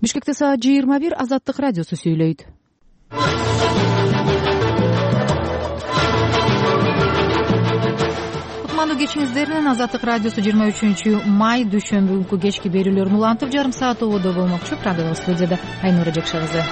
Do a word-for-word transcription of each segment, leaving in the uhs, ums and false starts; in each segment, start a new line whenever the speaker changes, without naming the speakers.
Бишкекте саат жыйырма бир, Азаттык радиосу сүйлөйт. Кутмандуу кечиңиздеринен Азаттык радиосу жыйырма үчүнчү май дүйшөмбү күнкү кечки берүүлөрүн улантып, жарым саат ободо болмокчу. Программа студияда Айнура Жакшы кызы.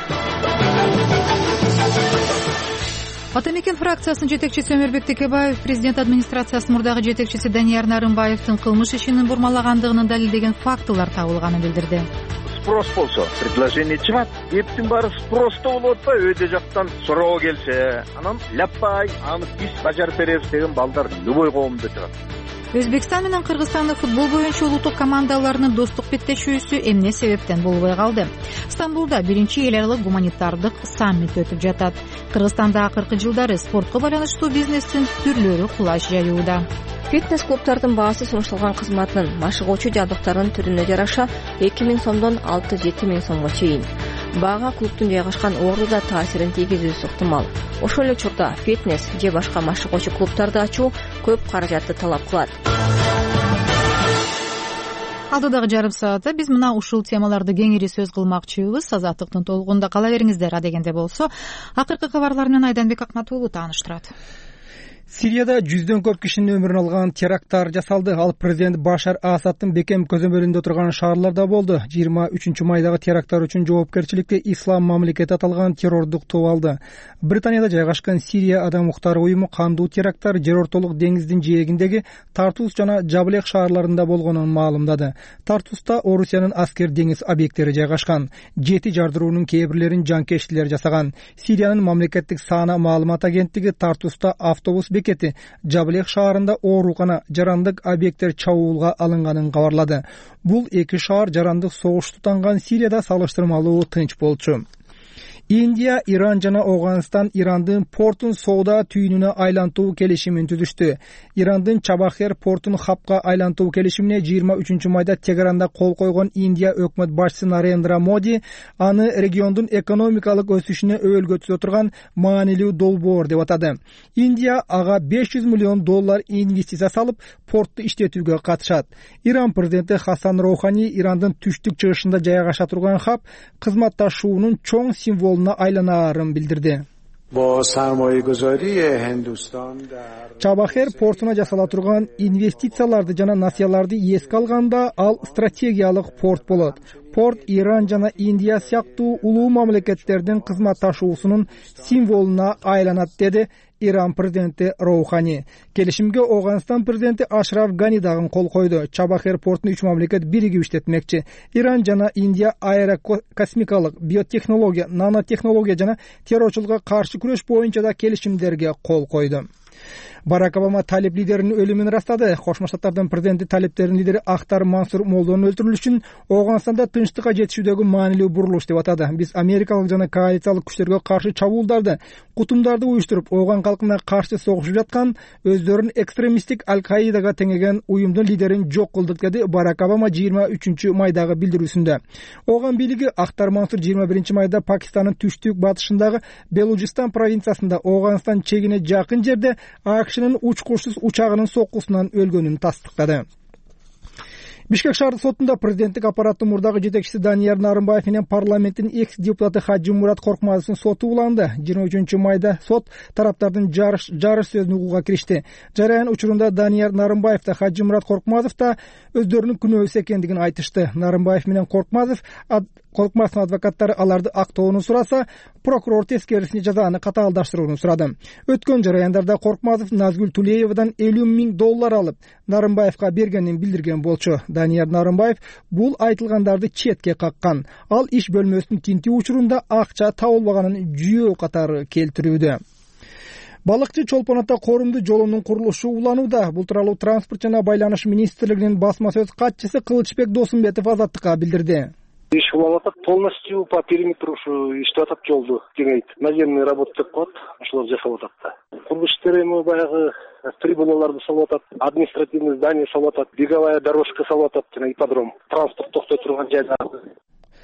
Ата мекен фракциясынын жетекчиси Өмүрбек Текебаев президент администрациясынын мурдагы жетекчиси Данияр Нарымбаевдин кылмыш ишинин бурмалагандыгын далилдеген фактылар табылганын билдирди.
Спрос болсо, предложение чыгат. Эптин баары спросто болот атпайбы? Өйдө жактан суроо келсе, анан ляппай, аны биз бажарып беребиз деген балдар любой коомдо чыгат.
Өзбекстан менен Кыргызстандын футбол боюнча улуттук командаларынын достук беттешүүсү эмне себептен болбой калды? Стамбулда биринчи эл аралык гуманитардык саммит өтүп жатат. Кыргызстанда акыркы жылдары спортко байланыштуу бизнестин түрлөрү кулаш жаюуда.
Фитнес-клубтардын баасы сунушталган кызматынын машыгуучу жабдыктарынын түрүнө жараша эки миң сомдон алты жети миң сомго чейин. Бага клубтун жайгашкан ордуда таасирин тийгизүүсү ыктымал. Ошол эле учурда фитнес же башка машыгуучу клубтарды ачуу көп каражатты талап кылат.
Алдыдагы жарым саатта биз мына ушул темаларды кеңири сөз кылмакчыбыз. Азаттыктын толугунда кала бериңиздер. Адегенде болсо, акыркы кабарлар менен Айданбек Акмат уулу тааныштырат.
Сирияда жүздөн көп кишинин өмүрүн алган теракттар жасалды. Ал президент Башар Асадтын бекем көзөмөлүндө турган шаарларда болду. жыйырма үчүнчү майдагы теракттар үчүн жоопкерчиликти Ислам мамлекети аталган террордук топ алды. Британияда жайгашкан Сирия адам укуктары уюму кандуу теракттар жер ортолук деңиздин жээгиндеги Тартус жана Жаблек шаарларында болгонун маалымдады. Тартуста Орусиянын аскер деңиз объекттери жайгашкан. Жети жардыруунун кээ бирлерин жанкештилер жасаган. Сириянын мамлекеттик саана маалымат агенттиги Тартуста автобус бекети, Жаблек шаарында оорукана, жарандык объекттер чабуулга алынганын кабарлады. Бул эки шаар жарандык согуш тутанган Сирияда салыштырмалуу тынч болчу. Индия, Иран жана Афганистан Ирандын портун соода түйүнүнө айлантуу келишимин түзүштү. Ирандын Чабахер портун хапка айлантуу келишимине жыйырма үчүнчү майда Тегеранда кол койгон Индия өкмөт башчысы Нарендра Моди аны региондун экономикалык өсүшүнө өбөлгөтүзө турган маанилүү долбоор деп атады. Индия ага беш жүз миллион доллар инвестиция салып, портты иштетүүгө катышат. Иран президенти Хасан Роухани Ирандын түштүк чыгышында жайгаша турган хап кызматташуунун чоң символу айланаарын билдирди. Чабахер портуна жасала турган инвестицияларды жана насыяларды эске алганда ал стратегиялык порт болот. Порт Иран жана Индия сыяктуу улуу мамлекеттердин кызматташуусунун символуна айланат, деди Иран президенти Роухани. Келишимге Афганистан президенти Ашраф Гани дагы кол койду. Чабахер портун үч мамлекет биригип иштетмекчи. Иран жана Индия аэрокосмикалык, биотехнология, нанотехнология жана террорчулукка каршы күрөш боюнча да келишимдерге кол койду. Барак Обама талиб лидеринин өлүмүн ырастады. Кошмо Штаттардын президенти талиптердин лидери Ахтар Мансур Молдонун өлтүрүлүшүн Афганистанда тынчтыкка жетишүүдөгү маанилүү бурулуш деп атады. Биз америкалык жана коалициялык күчтөргө каршы чабуулдарды, кутумдарды уюштуруп, Афган калкына каршы согушуп жаткан өздөрүн экстремисттик Аль-Каидага теңеген уюмдун лидерин жок кылдык, деди Барак Обама жыйырма үчүнчү майдагы билдирүүсүндө. Афган бийлиги Ахтар Мансур жыйырма биринчи майда Пакистандын түштүк батышындагы Белужистан провинциясында Афганистан чегине жакын жерде акшнын учкучсуз учагынын соккусунан өлгөнүн тастыктады. Бишкек шаардык сотунда президенттик аппараттын мурдагы жетекчиси Данияр Нарымбаев менен парламенттин экс депутаты Хаджимурат Коркмазовдун соту уланды. жыйырма үчүнчү майда сот тараптардын жарыш жарыш сөзүн угууга киришти. Жараян учурунда Данияр Нарымбаев да Хаджимурат Коркмазов да өздөрүнүн күнөөсү экендигин айтышты. Нарымбаев менен Коркмазов Коркмазовдун адвокаттары аларды актоону сураса, прокурор тескерисинче жазаны катаалдаштырууну сурады. Өткөн жараяндарда Коркмазов Назгүл Тулеевадан элүү миң доллар алып, Нарымбаевка бергенин билдирген болчу. Данияр Нарымбаев бул айтылгандарды четке каккан. Ал иш бөлмөсүнүн тинтүү учурунда акча табылбаганын жүйө катары келтирүүдө. Балыкчы Чолпон ата Корумду жолунун курулушу уланууда. Бул тууралуу Транспорт жана Байланыш министрлигинин басма сөз катчысы Кылычбек Досумбетов Азаттыкка билдирди.
Иш уланып атат, полностью по периметру ушу иштеп атат, жолду кеңейт. Наземный работа деп коет, ошолор жасалып атат. Курулуш иштери баягы трибуналарды салып атат, административный здание салып атат, беговая дорожка салып атат жана ипподром, транспорт токтой турган жайда.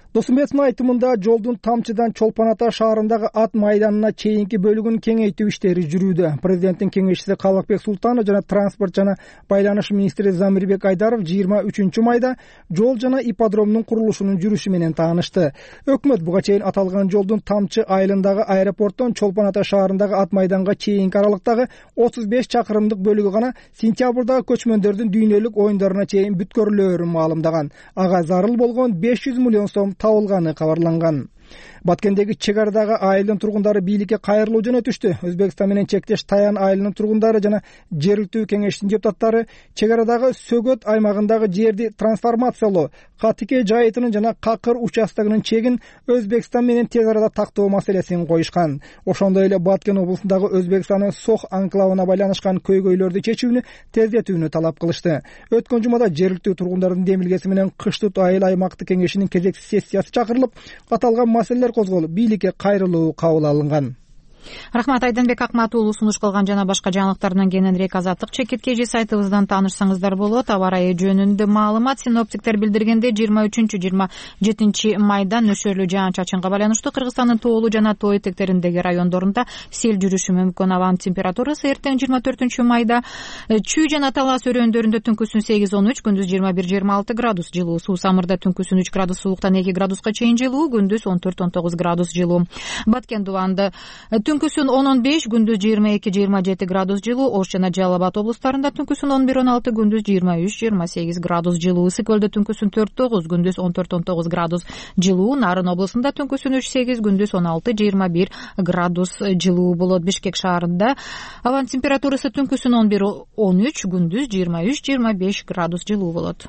Досумбетовдун айтымында жолдун Тамчыдан Чолпон Ата шаарындагы ат майданына чейинки бөлүгүн кеңейтүү иштери жүрүүдө. Президенттин кеңешчиси Калыкбек Султанов жана транспорт жана байланыш министри Замирбек Айдаров жыйырма үчүнчү майда жол жана ипподромдун курулушунун жүрүшү менен таанышты. Өкмөт буга чейин аталган жолдун Тамчы айылындагы аэропорттон Чолпон Ата шаарындагы ат майданга чейинки аралыктагы отуз беш чакырымдык бөлүгү гана сентябрдагы көчмөндөрдүн дүйнөлүк оюндарына чейин бүткөрүлөөрүн маалымдаган. Ага зарыл болгон беш жүз миллион сом табылганы кабарланган. Баткендеги чек арадагы айылдын тургундары бийликке кайрылуу жөнөтүштү. Өзбекстан менен чектеш Таян айылынын тургундары жана жергиликтүү кеңештин депутаттары чек арадагы Сөгөт аймагындагы жерди трансформациялоо, Катыке жайытынын жана Какыр участогунун чегин Өзбекстан менен тез арада тактоо маселесин коюшкан. Ошондой эле Баткен облусундагы Өзбекстандын Сох анклавына байланышкан көйгөйлөрдү чечүүнү тездетүүнү талап кылышты. Өткөн жумада жергиликтүү тургундардын демилгеси менен Кыштут айыл аймактык кеңешинин кезектүү сессиясы чакырылып, аталган маселелер козголуп, бийликке кайрылуу кабыл алынган.
Рахмат, Айданбек Акматуулу сунуш кылган жана башка жаңылыктардан кененирээк азаттык чекитке же сайтыбыздан таанышсаңыздар болот. Аба ырайы жөнүндө маалымат синоптиктер билдиргенде жыйырма үчүнчү жыйырма жетинчи майда нөшөрлүү жаан-чачынга байланыштуу Кыргызстандын тоолуу жана тоо этектериндеги райондорунда сел жүрүшү мүмкүн. Абанын температурасы эртең жыйырма төртүнчү майда Чүй жана Талас өрөөндөрүндө түнкүсүн сегиз он үч, күндүз жыйырма бир жыйырма алты градус жылуу. Суу Самырда түнкүсүн үч градус сууктан эки градуска чейин жылуу, күндүз он төрт он тогуз градус жылуу. Баткен Дубанда түнкүсүн он он беш, күндүз жыйырма эки жыйырма жети градус жылуу. Ош жана Жалал Абад облустарында түнкүсүн он бир он алты, күндүз жыйырма үч жыйырма сегиз градус жылуу. Ысык көлдө түнкүсүн төрт тогуз, күндүз он төрт он тогуз градус жылуу. Нарын облусунда түнкүсүн үч сегиз, күндүз он алты жыйырма бир градус жылуу болот. Бишкек шаарында абанын температурасы түнкүсүн он бир он үч, күндүз жыйырма үч жыйырма беш градус жылуу болот.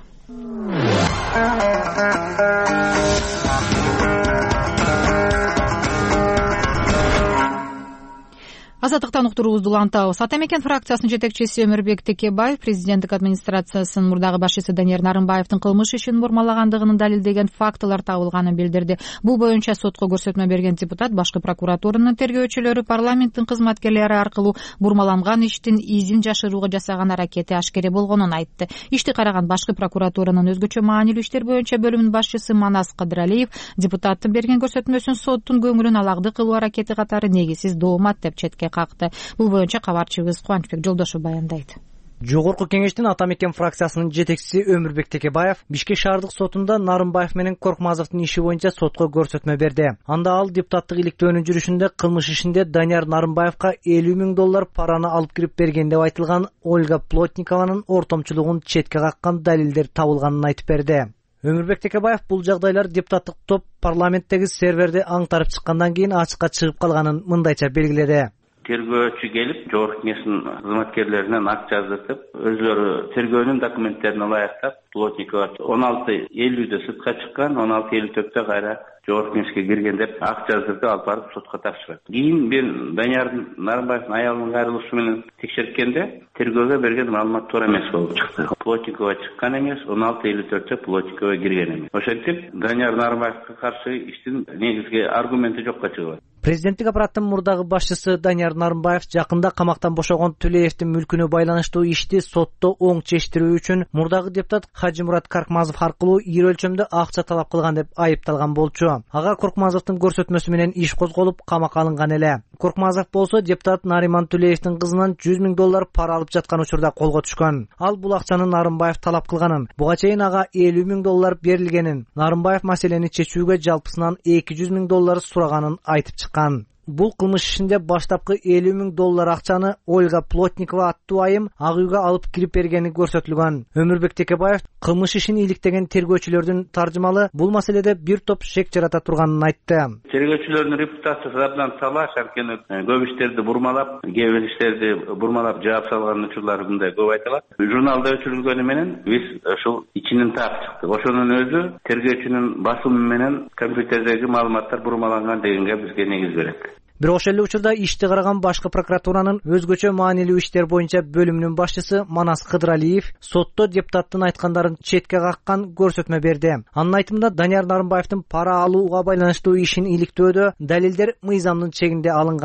Азаттыктан уктуруубузду улантабыз. Ата мекен фракциясынын жетекчиси Өмүрбек Текебаев президенттик администрациясынын мурдагы башчысы Данияр Нарымбаевдин кылмыш ишин бурмалагандыгын далилдеген фактылар табылганын билдирди. Бул боюнча сотко көрсөтмө берген депутат башкы прокуратуранын тергөөчүлөрү парламенттин кызматкерлери аркылуу бурмаланган иштин изин жашырууга жасаган аракети ашкере болгонун айтты. Ишти караган башкы прокуратуранын өзгөчө маанилүү иштер боюнча бөлүмүнүн башчысы Манас Кыдыралиев депутаттын берген көрсөтмөсүн соттун көңүлүн алагды кылуу аракети катары негизсиз доомат деп четке какты. Бул боюнча кабарчыбыз Кубанычбек Жолдошов баяндайт.
Жогорку кеңештин Ата мекен фракциясынын жетекчиси Өмүрбек Текебаев Бишкек шаардык сотунда Нарымбаев менен Коркмазовдун иши боюнча сотко көрсөтмө берди. Анда ал депутаттык иликтөөнүн жүрүшүндө кылмыш ишинде Данияр Нарымбаевка элүү миң доллар параны алып кирип берген деп айтылган Ольга Плотникованын ортомчулугун четке каккан далилдер табылганын айтып берди. Өмүрбек Текебаев бул жагдайлар депутаттык топ парламенттеги серверди аңтарып чыккандан кийин ачыкка чыгып калганын мындайча белгиледи.
Тергөөчү келип, жогорку кеңештин кызматкерлеринен ак жаздыртып, өзлөрү тергөөнүн документтерин ылайыктап, Плотникова он алты элүүдө сыртка чыккан, он алты элүү төрттө кайра жогорку кеңешке кирген деп ак жаздыртып алып барып сотко тапшырат. Кийин мен Данияр Нарымбаевдин аялынын кайрылышы менен текшерткенде тергөөгө берген маалымат туура эмес болуп чыкты. Плотникова чыккан эмес, он алты элүү төрттө Плотникова кирген эмес. Ошентип Данияр Нарымбаевге каршы иштин негизги аргументи жокко чыгат.
Президенттик аппараттын мурдагы башчысы Данияр Нарымбаев жакында камактан бошогон Түлеевдин мүлкүнө байланыштуу ишти сотто оң чечтирүү үчүн мурдагы депутат Хажимурат Каркмазов аркылуу ийри өлчөмдө акча талап кылган деп айыпталган болчу. Ага Коркмазовдун көрсөтмөсү менен иш козголуп, камакка алынган эле. Коркмазов болсо депутат Нариман Түлеевдин кызынан жүз миң доллар пара алып жаткан учурда колго түшкөн. Ал бул акчаны Нарымбаев талап кылганын, буга чейин ага элүү миң доллар берилгенин, Нарымбаев маселени чечүүгө жалпысынан эки жүз миң доллар сураганын айтып чыккан. Бул кылмыш ишинде баштапкы элүү миң доллар акчаны Ольга Плотникова аттуу айым ак үйгө алып кирип бергени көрсөтүлгөн. Өмүрбек Текебаев кылмыш ишин иликтеген тергөөчүлөрдүн таржымалы бул маселеде бир топ шек жарата турганын айтты.
Тергөөчүлөрдүн репутациясы абдан талаш, анткени көп иштерди бурмалап, кээ бир иштерди бурмалап жаап салган учурлар мындай көп айтылат. Журналда өчүрүлгөнү менен биз ушул ичинен таап чыктык. Ошонун өзү тергөөчүнүн басымы менен компьютердеги маалыматтар бурмаланган дегенге бизге негиз берет.
Бирок ошол эле учурда ишти караган башкы прокуратуранын өзгөчө маанилүү иштер боюнча бөлүмүнүн башчысы Манас Кыдыралиев сотто депутаттын айткандарын четке каккан көрсөтмө берди. Анын айтымында Данияр Нарымбаевдин пара алууга байланыштуу ишин иликтөөдө далилдер мыйзамдын чегинде алынган.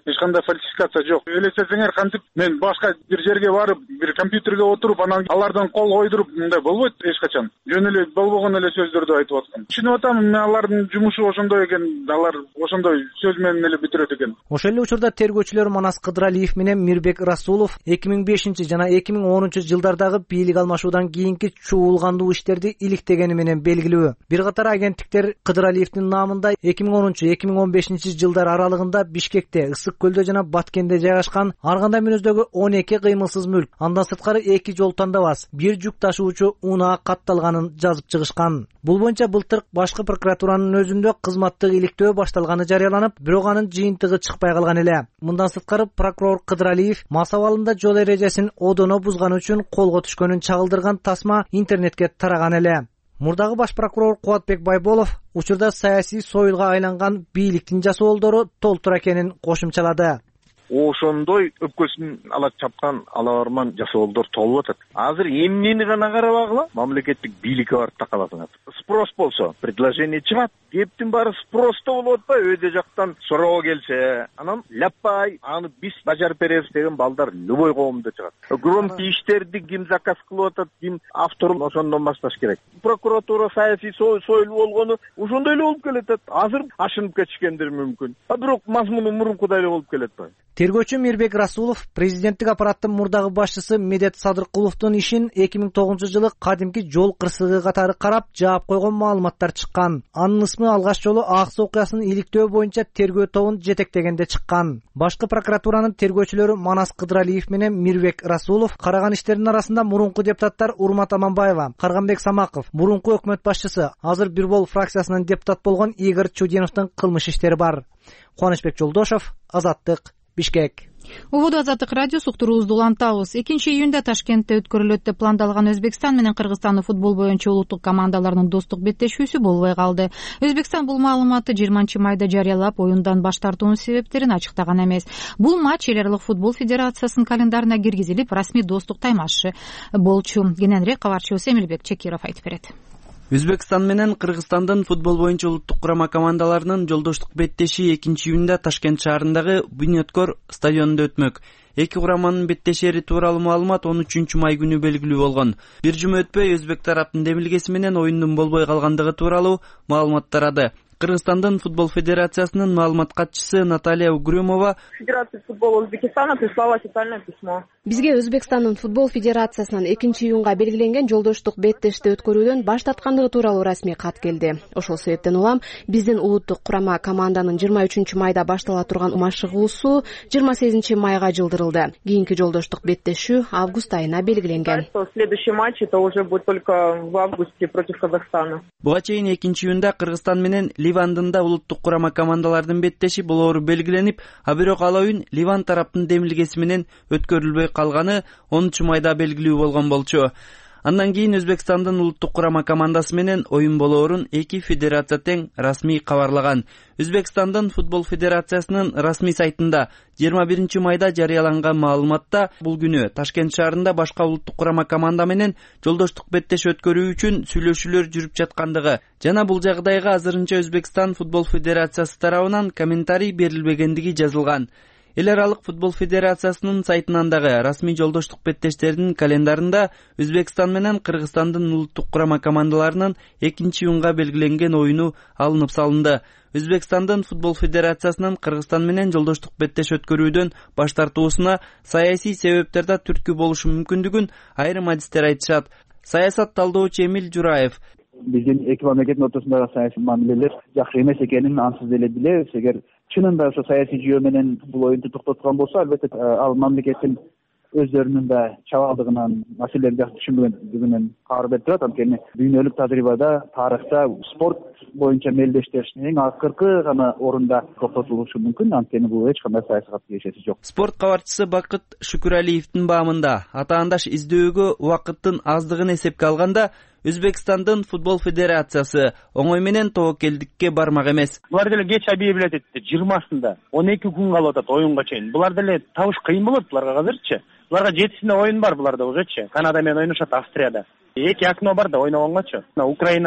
эч кандай фальсификация жок. Элестетсеңер, кантип мен башка бир жерге барып, бир компьютерге отуруп, анан алардан кол койдуруп, мындай болбойт эч качан. Жөн эле болбогон эле сөздөрдү айтып аткан. Түшүнүп атам, мен алардын жумушу ошондой экен, алар ошондой сөз менен эле бүтүрөт экен.
Ошол эле учурда тергөөчүлөр Манас Кыдыралиев менен Мирбек Расулов эки миң бешинчи жана эки миң онунчу жылдардагы бийлик алмашуудан кийинки чуулгандуу иштерди иликтегени менен белгилүү. Бир катар агенттиктер Кыдыралиевдин наамында эки миң онунчу эки миң он бешинчи жылдар аралыгында Бишкекте, Ысык көлдө жана Баткенде жайгашкан ар кандай мүнөздөгү он эки кыймылсыз мүлк, андан сырткары эки жол тандабас, бир жүк ташуучу унаа катталганын жазып чыгышкан. Бул боюнча былтыр башкы прокуратуранын өзүндө кызматтык иликтөө башталганы жарыяланып, бирок анын жыйынтыгы чыкпай калган эле. Мындан сырткары прокурор Кыдыралиев мас абалында жол эрежесин одоно бузганы үчүн колго түшкөнүн чагылдырган тасма интернетке тараган эле. Мурдагы баш прокурор Кубатбек Байболов учурда саясий союлга айланган бийликтин жасоолдору толтура экенин кошумчалады.
Ошондой өпкөсүн ала чапкан алабарман жасоолдор толуп атат. Азыр эмнени гана карабагыла, мамлекеттик бийликке барып такаласыңар. Спрос болсо, предложение чыгат. Кептин баары спросто болуп атпайбы? Өйдө жактан суроо келсе, анан ляппай, аны биз бажарып беребиз деген балдар любой коомдо чыгат. Громкий иштерди ким заказ кылып атат, ким авторун ошондон башташ керек. Прокуратура саясий союл болгону ошондой эле болуп келет. Азыр ашынып кетишкендир мүмкүн. А бирок мазмуну мурункудай эле болуп келет атпайбы?
Тергөөчү Мирбек Расулов президенттик аппараттын мурдагы башчысы Медет Садыркуловдун ишин эки миң тогузунчу жылы кадимки жол кырсыгы катары карап жаап койгон маалыматтар чыккан. Анын ысмы алгач жолу Аксы окуясын иликтөө боюнча тергөө тобун жетектегенде чыккан. Башкы прокуратуранын тергөөчүлөрү Манас Кыдыралиев менен Мирбек Расулов караган иштердин арасында мурунку депутаттар Урмат Аманбаева, Карганбек Самаков, мурунку өкмөт башчысы, азыр Бирбол фракциясынын депутат болгон Игорь Чудиновдун кылмыш иштери бар. Кубанычбек Жолдошов, Азаттык, Бишкек.
Убуду Азаттык радиосу уктуруубузду улантабыз. экинчи июнда Ташкентте өткөрүлөт деп пландалган Өзбекстан менен Кыргызстандын футбол боюнча улуттук командаларынын достук беттешүүсү болбой калды. Өзбекстан бул маалыматты жыйырманчы майда жарыялап, оюндан баш тартуунун себептерин ачыктаган эмес. Бул матч эл аралык футбол федерациясынын календарына киргизилип, расмий достук таймашы болчу. Кененирээк кабарчыбыз Эмилбек Чекиров айтып берет.
Өзбекстан менен Кыргызстандын футбол боюнча улуттук курама командаларынын жолдоштук беттеши экинчи июнда Ташкент шаарындагы Бүйнөткөр стадионунда өтмөк. Эки кураманын беттешери тууралуу маалымат он үчүнчү май күнү белгилүү болгон. Бир жума өтпөй өзбек тараптын демилгеси менен оюндун болбой калгандыгы тууралуу маалымат тарады. Кыргызстандын футбол федерациясынын маалымат катчысы Наталья Угрюмова
Федерация футбола Узбекистана прислала официальное письмо.
Бизге Өзбекстандын футбол федерациясынан экинчи июнга белгиленген жолдоштук беттешти өткөрүүдөн баш тарткандыгы тууралуу расмий кат келди. Ошол себептен улам биздин улуттук курама команданын жыйырма үчүнчү майда баштала турган машыгуусу жыйырма сегизинчи майга жылдырылды. Кийинки жолдоштук беттешүү август айына белгиленген.
Следующий матч это уже будет только в августе против Казахстана.
Буга чейин экинчи июнда Кыргызстан менен Ливандын да улуттук курама командалардын беттеши болоору белгиленип, а бирок ал оюн Ливан тараптын демилгеси менен өткөрүлбөй калганы онунчу майда белгилүү болгон болчу. Андан кийин Өзбекстандын улуттук курама командасы менен оюн болоорун эки федерация тең расмий кабарлаган. Өзбекстандын футбол федерациясынын расмий сайтында жыйырма биринчи майда жарыяланган маалыматта бул күнү Ташкент шаарында башка улуттук курама команда менен жолдоштук беттеш өткөрүү үчүн сүйлөшүүлөр жүрүп жаткандыгы жана бул жагдайга азырынча Өзбекстан футбол федерациясы тарабынан комментарий берилбегендиги жазылган. Эл аралык футбол федерациясынын сайтынан дагы расмий жолдоштук беттештеринин календарында Өзбекстан менен Кыргызстандын улуттук курама командаларынын экинчи июнга белгиленген оюну алынып салынды. Өзбекстандын футбол федерациясынын Кыргызстан менен жолдоштук беттеш өткөрүүдөн баш тартуусуна саясий себептерде түрткү болушу мүмкүндүгүн айрым адистер айтышат. Саясат талдоочу Эмил Жураев
биздин эки мамлекеттин ортосундагы саясий мамилелер жакшы эмес экенин ансыз деле билебиз. Эгер чынында ошо саясий жүйө менен бул оюнду токтоткон болсо, албетте ал мамлекеттин өздөрүнүн да чабалдыгынан, маселелерди жакшы түшүнбөгөндүгүнөн кабар берип турат. Анткени дүйнөлүк тажрыйбада, тарыхта спорт боюнча мелдештер эң акыркы гана орунда токтотулушу мүмкүн. Анткени бул эч кандай саясатка тиешеси жок.
Спорт кабарчысы Бакыт Шүкүралиевдин баамында атаандаш издөөгө убакыттын аздыгын эсепке алганда Өзбекстандын футбол федерациясы оңой менен тобокелдикке бармак эмес.
Булар деле кеч объявлять этти жыйырмасында он эки күн калып атат оюнга чейин. Булар деле табыш кыйын болот буларга азырчы. Буларга жетисинде оюн бар буларда ужечи. Канада менен ойношот Австрияда. Эки окно бар да ойногонгочу. Украина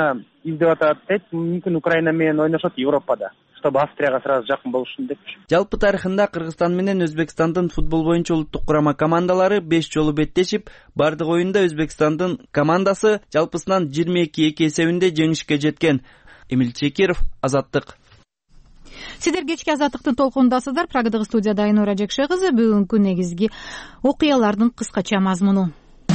издеп атат дейт. Мүмкүн Украина менен ойношот Европада, чтобы Австрияга сразу жакын болуш үчүн депчи.
Жалпы тарыхында Кыргызстан менен Өзбекстандын футбол боюнча улуттук курама командалары беш жолу беттешип, бардык оюнда Өзбекстандын командасы жалпысынан жыйырма эки эки эсебинде жеңишке жеткен. Эмил Чекиров, Азаттык.
Сиздер кечки Азаттыктын толкунундасыздар. Прагадагы студияда Айнура Жекше кызы. Бүгүнкү негизги окуялардын кыскача мазмуну.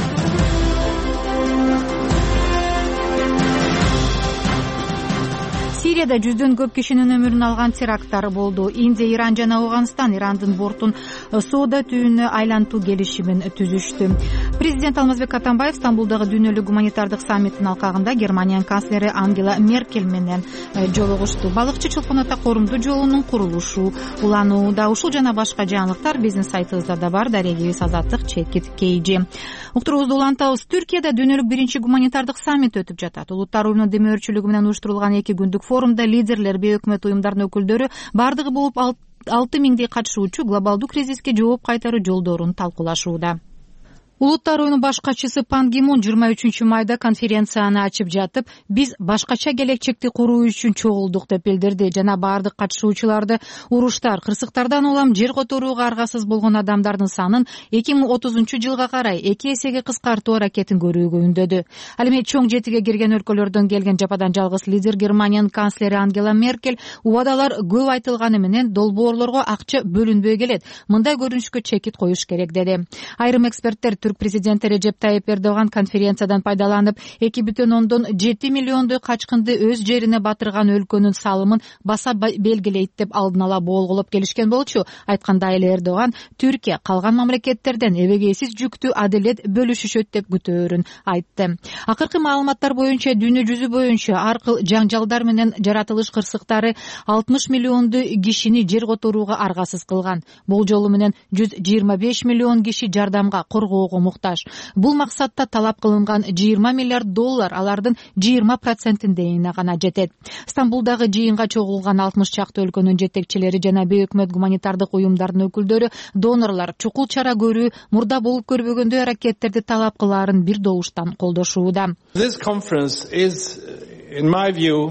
Сирияда жүздөн көп кишинин өмүрүн алган теракттар болду. Индия, Иран жана Афганистан Ирандын бортун соода түбүнө айлантуу келишимин түзүштү. Президент Алмазбек Атамбаев Стамбулдагы дүйнөлүк гуманитардык саммиттин алкагында Германиянын канцлери Ангела Меркель менен жолугушту. Балыкчы чолпон ата коомдуу жолунун курулушу уланууда. Ушул жана башка жаңылыктар биздин сайтыбызда да бар. Дарегибиз Азаттык чекит кейжи. Уктуруубузду улантабыз. Түркияда дүйнөлүк биринчи гуманитардык саммит өтүп жатат. Улуттар уюмунун демөөрчүлүгү менен уюштурулган эки күндүк форумда лидерлер, бейөкмөт уюмдардын өкүлдөрү бардыгы болуп алты миңдей катышуучу глобалдуу кризиске жооп кайтаруу жолдорун талкуулашууда. Улуттар уюмунун баш катчысы Пан Ги Мун жыйырма үчүнчү майда конференцияны ачып жатып, биз башкача келечекти куруу үчүн чогулдук деп билдирди жана бардык катышуучуларды уруштар, кырсыктардан улам жер которууга аргасыз болгон адамдардын санын эки миң отузунчу жылга карай эки эсеге кыскартуу аракетин көрүүгө үндөдү. Ал эми чоң жетиге кирген өлкөлөрдөн келген жападан жалгыз лидер Германиянын канцлери Ангела Меркель убадалар көп айтылганы менен долбоорлорго акча бөлүнбөй келет. Мындай көрүнүшкө чекит коюш керек деди. Айрым эксперттер Түрк президенти Режеп Тайып Эрдоган конференциядан пайдаланып, эки бүтүн ондон жети миллиондой качкынды өз жерине батырган өлкөнүн салымын баса белгилейт деп алдын ала болгулоп келишкен болчу. Айткандай эле Эрдоган Түркия калган мамлекеттерден эбегейсиз жүктү адилет бөлүшүшөт деп күтөөрүн айтты. Акыркы маалыматтар боюнча дүйнө жүзү боюнча ар кыл жаңжалдар менен жаратылыш кырсыктары алтымыш миллиондой кишини жер которууга аргасыз кылган. Болжолу менен жүз жыйырма беш миллион киши жардамга, коргоого муктаж. Бул максатта талап кылынган жыйырма миллиард доллар алардын жыйырма процентиндейине гана жетет. Стамбулдагы жыйынга чогулган алтымыш чакты өлкөнүн жетекчилери жана бейөкмөт гуманитардык уюмдардын өкүлдөрү донорлор чукул чара көрүү, мурда болуп көрбөгөндөй аракеттерди талап кылаарын бир добуштан колдошууда.
This conference is, in my view,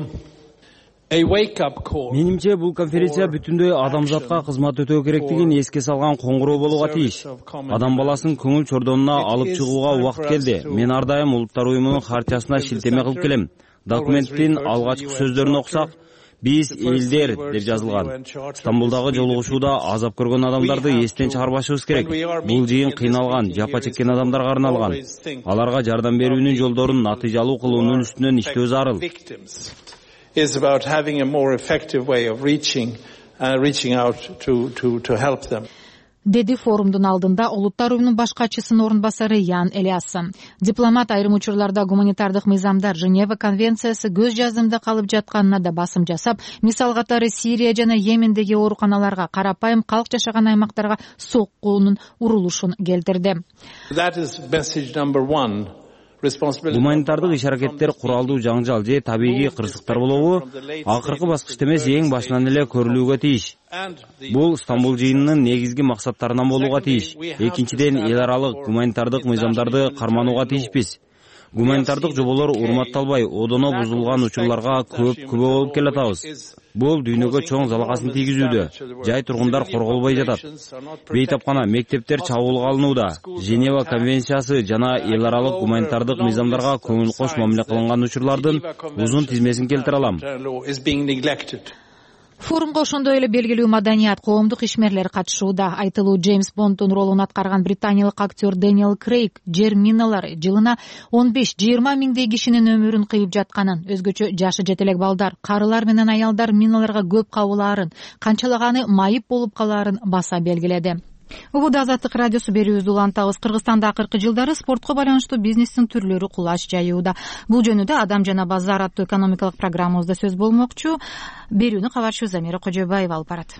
Менимче бул конференция бүтүндөй адамзатка кызмат өтөө керектигин эске салган коңгуроо болууга тийиш. Адам баласынын көңүл чордонуна алып чыгууга убакыт келди. Мен ар дайым Улуттар уюмунун хартиясына шилтеме кылып келем. Документтин алгачкы сөздөрүн окусак, биз элдер деп жазылган. Стамбулдагы жолугушууда азап көргөн адамдарды эстен чыгарбашыбыз керек. Бул жыйын кыйналган, жапа чеккен адамдарга арналган. Аларга жардам берүүнүн жолдорун натыйжалуу кылуунун үстүнөн иштөө зарыл.
Is about having a more effective way of reaching uh, reaching out to to to help them.
Деди форумдун алдында Улуттар уюмунун баш катчысынын орун басары Ян Элиассон. Дипломат айрым учурларда гуманитардык мыйзамдар Женева конвенциясы көз жазымда калып жатканына да басым жасап, мисал катары Сирия жана Йемендеги ооруканаларга, карапайым калк жашаган аймактарга соккуунун урулушун келтирди.
That is message number one.
Гуманитардык иш-аракеттер куралдуу жаңжал же табигый кырсыктар болобу акыркы баскычта эмес, эң башынан эле көрүлүүгө тийиш. Бул Стамбул жыйынынын негизги максаттарынан болууга тийиш. Экинчиден, эл аралык гуманитардык мыйзамдарды карманууга тийишпиз. Гуманитардык жоболор урматталбай, одоно бузулган учурларга көп күбө болуп келатабыз. Бул дүйнөгө чоң залаласын тийгизүүдө. Жай тургундар корголбой жатат. Бейтапкана, мектептер чабуулга алынууда. Женева конвенциясы жана эл аралык гуманитардык мыйзамдарга көңүл кош мамиле кылынган учурлардын узун тизмесин келтире алам.
Форумга ошондой эле белгилүү маданият, коомдук ишмерлер катышууда. Айтылуу Джеймс Бонддун ролун аткарган британиялык актер Дэниел Крейг жер миналары жылына он беш жыйырма миңдей кишинин өмүрүн кыйып жатканын, өзгөчө жашы жете элек балдар, карылар менен аялдар миналарга көп кабылаарын, канчалаганы майып болуп калаарын баса белгиледи. Убуда Азаттык радиосу берүүбүздү улантабыз. Кыргызстанда акыркы жылдары спортко байланыштуу бизнестин түрлөрү кулач жаюуда. Бул жөнүндө Адам жана базар аттуу экономикалык программабызда сөз болмокчу. Берүүнү кабарчы Замира Кожобаева алып барат.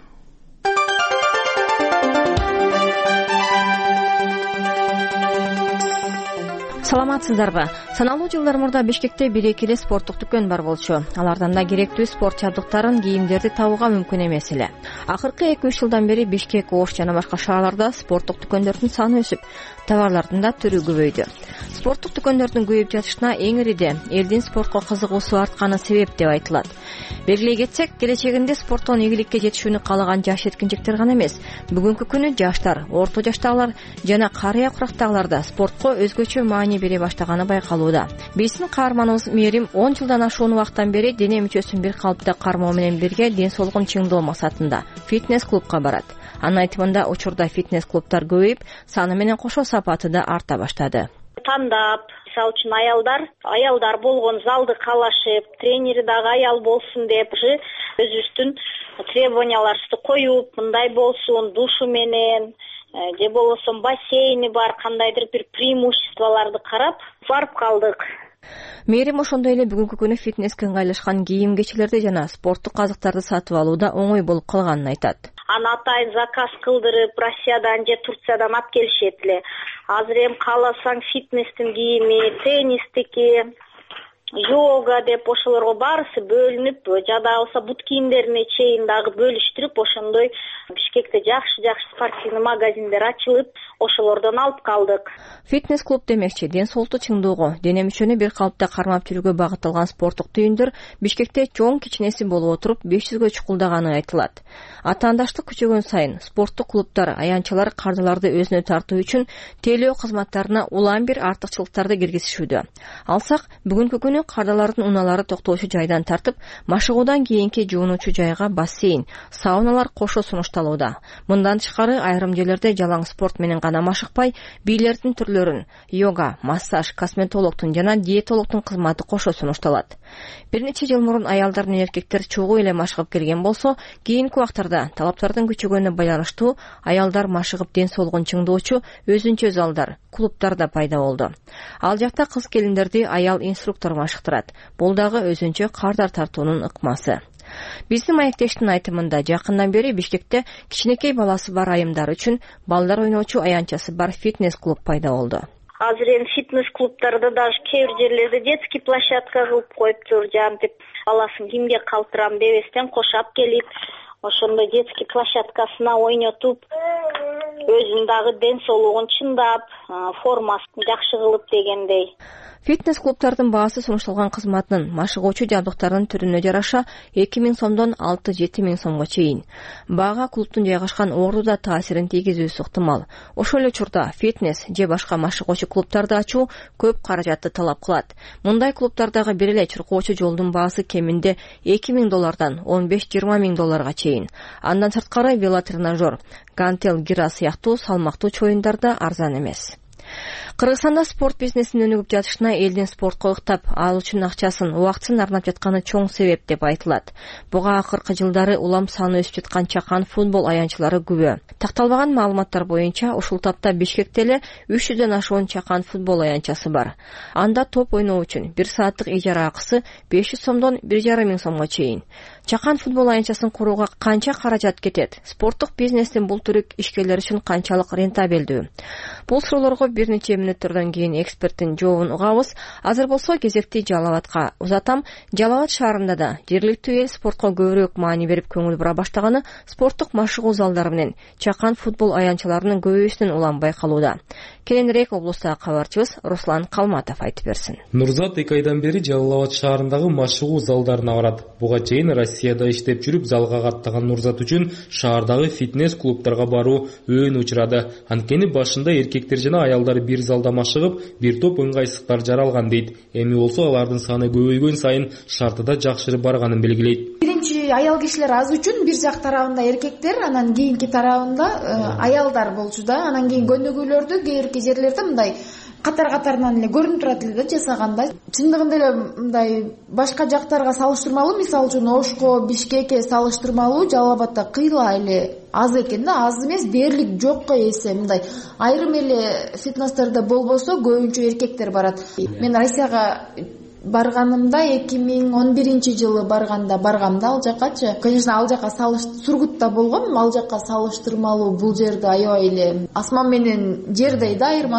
саламатсыздарбы? Саналуу жылдар мурда Бишкекте бир эки эле спорттук дүкөн бар болчу. Алардан да керектүү спорт жабдыктарын, кийимдерди табууга мүмкүн эмес эле. Акыркы эки үч жылдан бери Бишкек, Ош жана башка шаарларда спорттук дүкөндөрдүн саны өсүп, товарлардын да түрү көбөйдү. Спорттук дүкөндөрдүн көбөйүп жатышына эң ириде элдин спортко кызыгуусу артканы себеп деп айтылат. Белгилей кетсек, келечегинде спорттон ийгиликке жетишүүнү каалаган жаш жеткинчектер гана эмес, бүгүнкү күнү жаштар, орто жаштагылар жана карыя курактагылар да спортко өзгөчө маани бере баштаганы байкалууда. Биздин каарманыбыз Мээрим он жылдан ашуун убакыттан бери дене мүчөсүн бир калыпта кармоо менен бирге ден соолугун чыңдоо максатында фитнес-клубка барат. Анын айтымында учурда фитнес-клубтар көбөйүп, саны менен кошо сапаты да арта баштады.
Тандап, мисалы үчүн аялдар, аялдар болгон залды каалашып, тренери дагы аял болсун деп, өзүбүздүн требованияларыбызды коюп, мындай болсун, душу менен, же болбосо бассейни бар, кандайдыр бир преимуществолорду карап, барып калдык.
Мээрим ошондой эле бүгүнкү күнү фитнеске ыңгайлашкан кийим-кечилерди жана спорттук азыктарды сатып алууда оңой болуп калганын айтат.
Аны атайын заказ кылдырып, Россиядан же Турциядан алып келишет эле. Азыр эми кааласаң фитнестин кийими, теннистики, йога деп ошолорго баарысы бөлүнүп, жада болсо бут кийимдерине чейин дагы бөлүштүрүп, ошондой Бишкекте жакшы-жакшы спортивный магазиндер ачылып, ошолордон алып калдык.
Фитнес-клуб демекчи, ден соолукту чыңдоого, дене мүчөнү бир калыпта кармап жүрүүгө багытталган спорттук түйүндөр Бишкекте чоң кичинеси болуп отуруп беш жүзгө чукулдаганы айтылат. Атаандаштык күчөгөн сайын спорттук клубтар, аянтчылар кардыларды өзүнө тартуу үчүн тейлөө кызматтарына улам бир артыкчылыктарды киргизишүүдө. Алсак, бүгүнкү күнү кардалардын унаалары токтоочу жайдан тартып, машыгуудан кийинки жуунуучу жайга бассейн, сауналар кошо сунушталууда. Мындан тышкары айрым жерлерде жалаң спорт менен гана машыкпай, бийлердин түрлөрүн, йога, массаж, косметологдун жана диетологдун кызматы кошо сунушталат. Бир нече жыл мурун аялдар менен эркектер чогуу эле машыгып келген болсо, кийинки убактарда талаптардын күчөгөнүнө байланыштуу аялдар машыгып ден соолугун чыңдоочу өзүнчө залдар, клубтар да пайда болду. Ал жакта кыз келиндерди аял инструктор машыктырат. Бул дагы өзүнчө кардар тартуунун ыкмасы. Биздин маектештин айтымында жакындан бери Бишкекте кичинекей баласы бар айымдар үчүн балдар ойноочу аянтчасы бар фитнес-клуб пайда болду.
Азыр эми фитнес-клубтарда даже кээ бир жерлерде детский площадка кылып коюптур, жантип баласын кимге калтырам дебестен кошап келип, ошондой детский площадкасына ойнотуп, өзүнүн дагы ден соолугун чыңдап, формасын жакшы кылып дегендей.
Фитнес-клубтардын баасы сунушталган кызматынын, машыгуучу жабдыктардын түрүнө жараша эки миң сомдон алты жети миң сомго чейин. Бага клубтун жайгашкан ордуда таасирин тийгизүүсү ыктымал. Ошол эле учурда фитнес же башка машыгуучу клубтарды ачуу көп каражатты талап кылат. Мындай клубтардагы бир эле чуркоочу жолдун баасы кеминде эки миң доллардан он беш жыйырма миң долларга чейин. Андан сырткары велотренажер, гантел, гира сыяктуу салмактуу чоюндар да арзан эмес. Кыргызстанда спорт бизнесинин өнүгүп жатышына элдин спортко ыктап, ал үчүн акчасын, убактысын арнап жатканы чоң себеп деп айтылат. Буга акыркы жылдары улам саны өсүп жаткан чакан футбол аянтчылары күбө. Такталбаган маалыматтар боюнча ушул тапта Бишкекте эле үч жүздөн ашуун чакан футбол аянтчасы бар. Анда топ ойноо үчүн бир сааттык ижара акысы беш жүз сомдон бир жарым миң сомго чейин. Чакан футбол аянтчасын курууга канча каражат кетет? Спорттук бизнестин бул түрү ишкерлер үчүн канчалык рентабелдүү? Бул суроолорго бир нече мүнөттөрдөн кийин эксперттин жообун угабыз. Азыр болсо кезекти Жалал абадка узатам. Жалал абад шаарында да жергиликтүү эл спортко көбүрөөк маани берип көңүл бура баштаганы спорттук машыгуу залдары менен чакан футбол аянтчыларынын көбөйүүсүнөн улам байкалууда. Кийинирээк облустагы кабарчыбыз Руслан Калматов айтып берсин.
Нурзат эки айдан бери Жалал абад шаарындагы машыгуу залдарына барат. Буга чейин Россияда иштеп жүрүп залга каттаган Нурзат үчүн шаардагы фитнес-клубтарга баруу өөн учурады. Анткени башында эркектер жана аялдар бир залда машыгып, бир топ ыңгайсыздыктар жаралган дейт. Эми болсо алардын саны көбөйгөн сайын шартыда жакшырып барганын белгилейт.
Биринчи аял кишилер аз үчүн бир жак тарабында эркектер, анан кийинки тарабында аялдар болчу да. Анан кийин көнүгүүлөрдү кээ бир жерлерде мындай катар-катарынан эле көрүнүп турат эле да жасаганда. Чындыгында эле мындай башка жактарга салыштырмалуу, мисалы үчүн Ошко, Бишкекке салыштырмалуу Жалал абадда кыйла эле аз экен да, аз эмес, дээрлик жокко эсе. Мындай айрым эле фитнестерде болбосо көбүнчө эркектер барат. Мен Россияга барганымда эки миң он биринчи жылы барганда баргам да ал жаккачы. Конечно, ал жака салыш Сургутта болгом, ал жака салыштырмалуу бул жерде аябай эле асман менен жердей да айырмасы.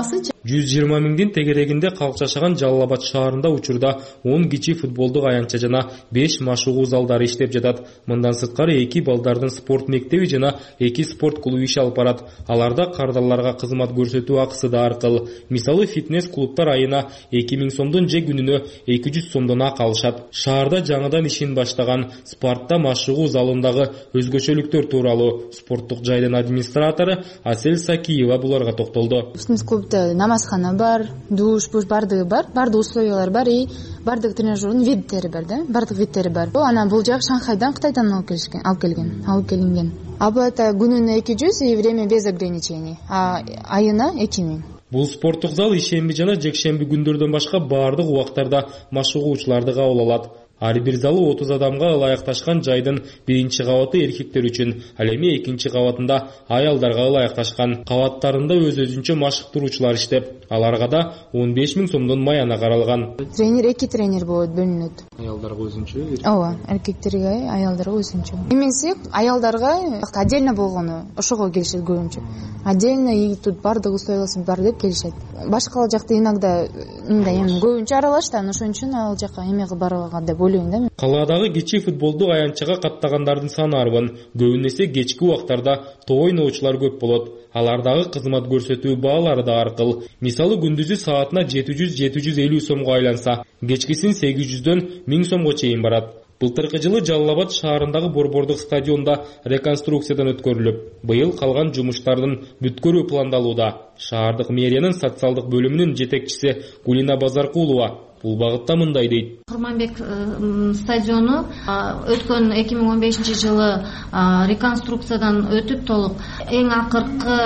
жүз жыйырма миңдин тегерегинде калк жашаган Жалал Абад шаарында учурда он кичи футболдук аянтча жана беш машыгуу залдары иштеп жатат. Мындан сырткары эки балдардын спорт мектеби жана эки спорт клубу иш алып барат. Аларда кардарларга кызмат көрсөтүү акысы да аркыл. Мисалы фитнес клубтар айына эки миң сомдон же күнүнө эки жүз сомдон ак алышат. Шаарда жаңыдан ишин баштаган Спартта машыгуу залындагы өзгөчөлүктөр тууралуу спорттук жайдын администратору Асель Сакиева буларга токтолду.
Фитнес клубда намазхана бар, душ, буш бардыгы бар, бардык условиялар бар и бардык тренажердин видтери бар да, бардык видтери бар. Анан бул жак Шанхайдан, Кытайдан алып келишкен, алып келген, алып келинген. А бул это күнүнө эки жүз и время без ограничений, а айына эки миң.
Бул спорттук зал ишемби жана жекшемби күндөрдөн башка бардык убактарда машыгуучуларды кабыл алат. Ар бир залы отуз адамга ылайыкташкан жайдын биринчи кабаты эркектер үчүн, ал эми экинчи кабатында аялдарга ылайыкташкан. Кабаттарында өз-өзүнчө машыктыруучулар иштеп, аларга да он беш миң сомдон маяна каралган.
Тренер эки тренер болот, бөлүнөт.
Аялдарга өзүнчө?
Ооба, эркектерге, аялдарга өзүнчө. Эмесе аялдарга отдельно болгону, ошого келишет көбүнчө. Отдельно и тут бардык условиясы бар деп келишет. Башка жакта иногда мындай эми көбүнчө аралашты, ошон үчүн ал жака эмеге барганга деп ойлойм да.
Калаадагы кичи футболдук аянтчага каттагандардын саны арбын. Көбүнесе кечки убактарда топ ойноочулар көп болот. Алардагы кызмат көрсөтүү баалары да аркыл. Мисалы күндүзү саатына жети жүз жети жүз элүү сомго айланса, кечкисин сегиз жүздөн миң сомго чейин барат. Былтыркы жылы Жалал Абад шаарындагы борбордук стадионда реконструкциядан өткөрүлүп, быйыл калган жумуштардын бүткөрүү пландалууда. Шаардык мэриянын социалдык бөлүмүнүн жетекчиси Гулина Базаркулова бул багытта мындай дейт.
Курманбек стадиону өткөн эки миң он бешинчи жылы реконструкциядан өтүп толук эң акыркы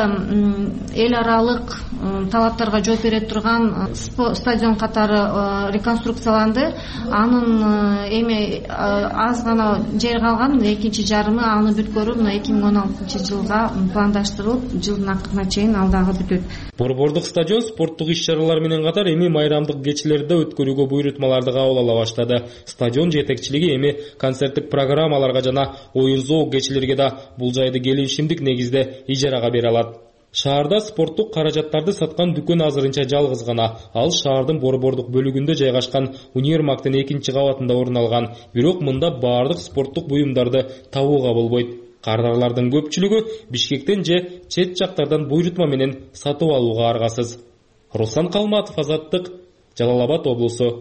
эл аралык талаптарга жооп бере турган стадион катары реконструкцияланды. Анын эми аз гана жер калган, экинчи жарымы аны бүткөрүү мына эки миң он алтынчы жылга пландаштырылып, жылдын акырына чейин ал дагы бүтөт.
Борбордук стадион спорттук иш-чаралар менен катар эми майрамдык кечелерде өткөрүүгө буйрутмаларды кабыл ала баштады. Стадион жетекчилиги эми концерттик программаларга жана оюн зоок кечелерге да бул жайды келишимдик негизде ижарага бере алат. Шаарда спорттук каражаттарды саткан дүкөн азырынча жалгыз гана. Ал шаардын борбордук бөлүгүндө жайгашкан универмагтын экинчи кабатында орун алган. Бирок мында бардык спорттук буюмдарды табууга болбойт. Кардарлардын көпчүлүгү Бишкектен же чет жактардан буйрутма менен сатып алууга аргасыз. Руслан Калматов, Азаттык, Жалал Абад облусу.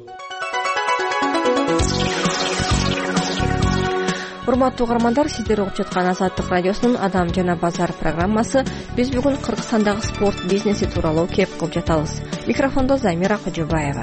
Урматтуу угармандар, сиздер угуп жаткан Азаттык радиосунун Адам жана базар программасы. Биз бүгүн Кыргызстандагы спорт бизнеси тууралуу кеп кылып жатабыз. Микрофондо Замира Кожобаева.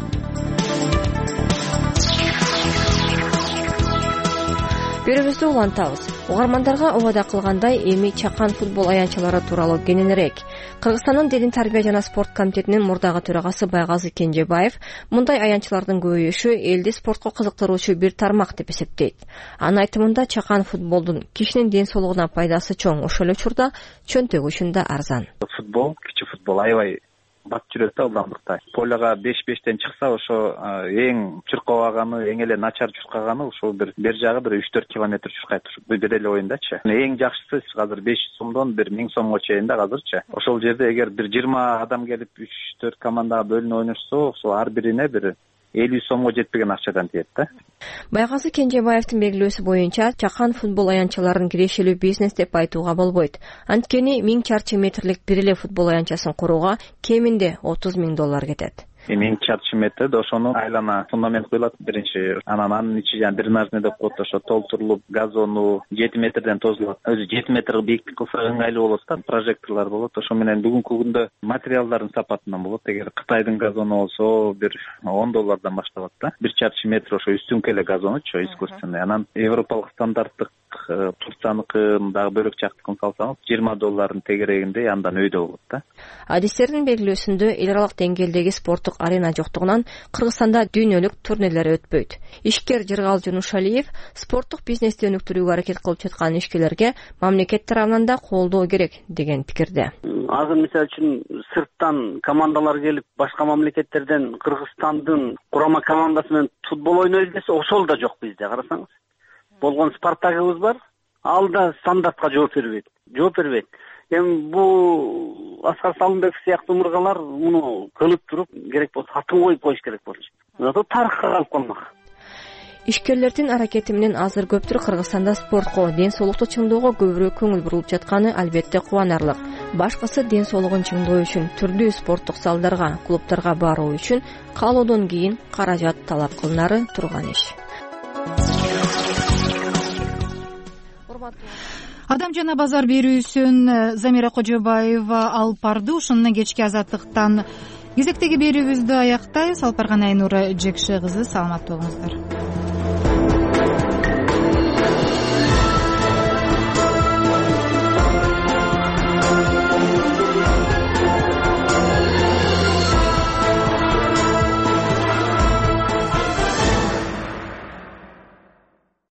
Берүүбүздү улантабыз. Угармандарга убада кылгандай эми чакан футбол аянтчалары тууралуу кененирээк. Кыргызстандын Делин тарбия жана спорт комитетинин мурдагы төрагасы Байгазы Кенжебаев мындай аянтчалардын көбөйүшү элди спортко кызыктыруучу бир тармак деп эсептейт. Анын айтымында чакан футболдун кишинин ден соолугуна пайдасы чоң, ошол эле учурда чөнтөгү үчүн да арзан.
Футбол, кичи футбол аябай бат жүрөт да ылдамдыкта. Поляга беш бештен чыкса, ошо эң чуркабаганы, эң эле начар чуркаганы ошо бир бер жагы бир үч төрт километр чуркайт. Бир эле оюндачы. Эң жакшысы азыр беш жүз сомдон бир миң сомго чейин да азырчы. Ошол жерде эгер бир жыйырма адам келип үч төрт командага бөлүнүп ойношсо, ошо ар бирине бир элүү сомго жетпеген акчадан тиет да.
Байгазы Кенжебаевдин белгилөөсү боюнча, чакан футбол аянтчаларын кирешелүү бизнес деп айтууга болбойт. Анткени миң чарчы метрлик бир эле футбол аянтчасын курууга кеминде отуз миң доллар кетет.
миң чарчы метр ошону айлана фундамент куюлат биринчи. Анан анын ичи жана дренажный деп коет, ошо толтурулуп, газону жети метрден тозулат. Өзү жети метр бийиктик кылса ыңгайлуу болот да, прожекторлор болот. Ошо менен бүгүнкү күндө материалдардын сапатынан болот. Эгер Кытайдын газону болсо бир он доллардан башталат да. бир чарчы метр ошо үстүнкү эле газонучу, искусственный. Анан европалык стандарттык Турцияныкын дагы бөлөк жактыкын салсаңыз жыйырма доллардын тегерегинде андан өйдө болот да.
Адистердин белгилөөсүндө эл аралык деңгээлдеги спорттук арена жоктугунан Кыргызстанда дүйнөлүк турнирлер өтпөйт. Ишкер Жыргал Жунушалиев спорттук бизнести өнүктүрүүгө аракет кылып жаткан ишкерлерге мамлекет тарабынан да колдоо керек деген пикирде.
Азыр мисалы үчүн сырттан командалар келип, башка мамлекеттерден Кыргызстандын курама командасы менен футбол ойнойбуз десе, ошол да жок бизде, карасаңыз. Болгон Спартагыбыз бар, ал да стандартка жооп бербейт жооп бербейт эми бул Аскар Салымбеков сыяктуу мырзалар муну кылып туруп керек болсо атын коюп коюш керек болчу. Зато тарыхка калып калмак.
Ишкерлердин аракети менен азыр көптүр Кыргызстанда спортко, ден соолукту чыңдоого көбүрөөк көңүл бурулуп жатканы албетте кубанарлык. Башкысы ден соолугун чыңдоо үчүн түрдүү спорттук залдарга, клубтарга баруу үчүн каалоодон кийин каражат талап кылынары турган иш.
Адам жана базар берүүсүн Замира Кожобаева алып барды. Ушуну менен кечки азаттыктан кезектеги берүүбүздү аяктайбыз. Алып барган Айнура Жекше кызы, саламаттуу болуңуздар.